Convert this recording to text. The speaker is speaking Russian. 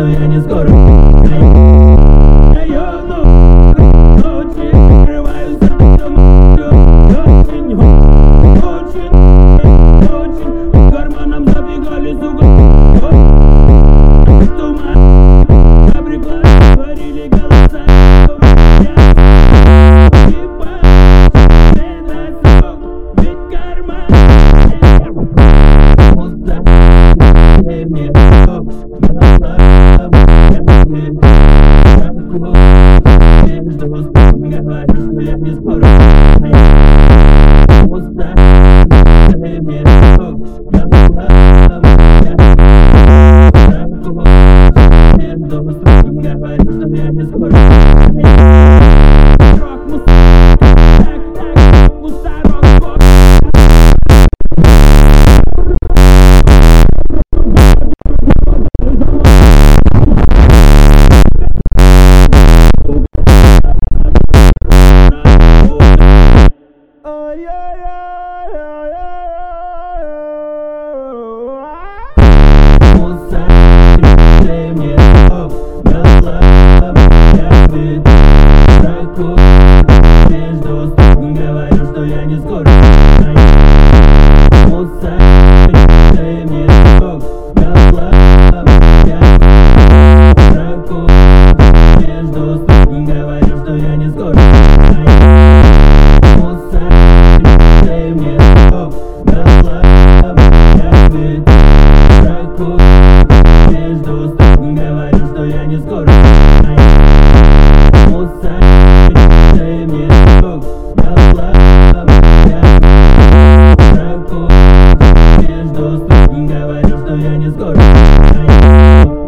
я не скоро. Я ёбну, очень открываюсь, очень, по карманам забегали, сука. Туман, фабрика, говорили голоса. Я не скоро. Я не скоро. Я не скоро. Говорю, что я не скоро. Говорю, что я не скоро. Говорю, что я не скоро.